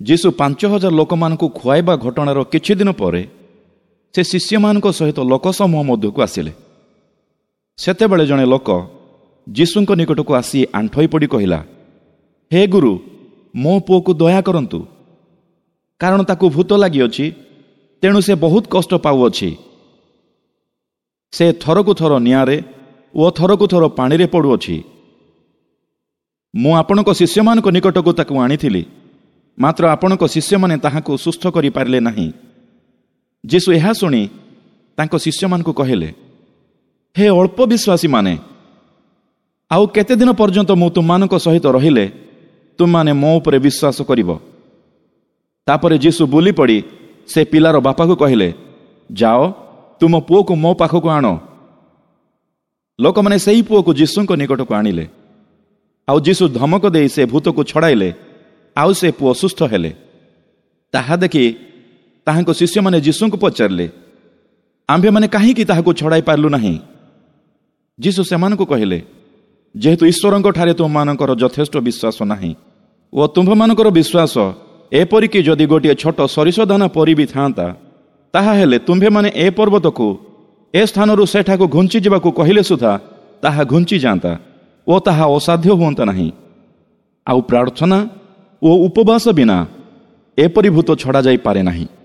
ଯୀଶୁ 5,000 ଲୋକମାନଙ୍କୁ ଖୁଆଇବା ଘଟଣାର କିଛି ଦିନ ପରେ ସେ ଶିଷ୍ୟମାନଙ୍କ ସହିତ ଲୋକ ସମୂହ ମଧ୍ୟକୁ ଆସିଲେ। ସେତେବେଳେ ଜଣେ ଲୋକ ଯୀଶୁଙ୍କ ନିକଟକୁ ଆସି ଆଣ୍ଠୋଇ ପଡ଼ି କହିଲା, ହେ ଗୁରୁ, ମୋ ପୁଅକୁ ଦୟା କରନ୍ତୁ, କାରଣ ତାକୁ ଭୂତ ଲାଗିଅଛି, ତେଣୁ ସେ ବହୁତ କଷ୍ଟ ପାଉଅଛି। ସେ ଥରକୁ ଥର ନିଆଁରେ ଓ ଥରକୁ ଥର ପାଣିରେ ପଡ଼ୁଅଛି। ମୁଁ ଆପଣଙ୍କ ଶିଷ୍ୟମାନଙ୍କ ନିକଟକୁ ତାକୁ ଆଣିଥିଲି, ମାତ୍ର ଆପଣଙ୍କ ଶିଷ୍ୟମାନେ ତାହାକୁ ସୁସ୍ଥ କରିପାରିଲେ ନାହିଁ। ଯୀଶୁ ଏହା ଶୁଣି ତାଙ୍କ ଶିଷ୍ୟମାନଙ୍କୁ କହିଲେ, ହେ ଅଳ୍ପ ବିଶ୍ୱାସୀମାନେ, ଆଉ କେତେଦିନ ପର୍ଯ୍ୟନ୍ତ ମୁଁ ତୁମମାନଙ୍କ ସହିତ ରହିଲେ ତୁମମାନେ ମୋ ଉପରେ ବିଶ୍ୱାସ କରିବ? ତାପରେ ଯୀଶୁ ବୁଲି ପଡ଼ି ସେ ପିଲାର ବାପାକୁ କହିଲେ, ଯାଅ, ତୁମ ପୁଅକୁ ମୋ ପାଖକୁ ଆଣ। ଲୋକମାନେ ସେହି ପୁଅକୁ ଯୀଶୁଙ୍କ ନିକଟକୁ ଆଣିଲେ। ଆଉ ଯୀଶୁ ଧମକ ଦେଇ ସେ ଭୂତକୁ ଛଡ଼ାଇଲେ, ଆଉ ସେ ପୁଅ ସୁସ୍ଥ ହେଲେ। ତାହା ଦେଖି ତାହାଙ୍କ ଶିଷ୍ୟମାନେ ଯୀଶୁଙ୍କୁ ପଚାରିଲେ, ଆମ୍ଭେମାନେ କାହିଁକି ତାହାକୁ ଛଡ଼ାଇ ପାରିଲୁ ନାହିଁ? ଯୀଶୁ ସେମାନଙ୍କୁ କହିଲେ, ଯେହେତୁ ଈଶ୍ୱରଙ୍କଠାରେ ତୁମମାନଙ୍କର ଯଥେଷ୍ଟ ବିଶ୍ୱାସ ନାହିଁ ଓ ତୁମ୍ଭମାନଙ୍କର ବିଶ୍ୱାସ ଏପରିକି ଯଦି ଗୋଟିଏ ଛୋଟ ସରିଷ ଦାନା ପରି ବି ଥାନ୍ତା, ତାହା ହେଲେ ତୁମ୍ଭେମାନେ ଏ ପର୍ବତକୁ ଏ ସ୍ଥାନରୁ ସେଠାକୁ ଘୁଞ୍ଚି ଯିବାକୁ କହିଲେ ସୁଦ୍ଧା ତାହା ଘୁଞ୍ଚି ଯାଆନ୍ତା ଓ ତାହା ଅସାଧ୍ୟ ହୁଅନ୍ତା ନାହିଁ। ଆଉ ପ୍ରାର୍ଥନା ଓ ଉପବାସ ବିନା ଏପରି ଭୂତ ଛଡ଼ାଯାଇପାରେ ନାହିଁ।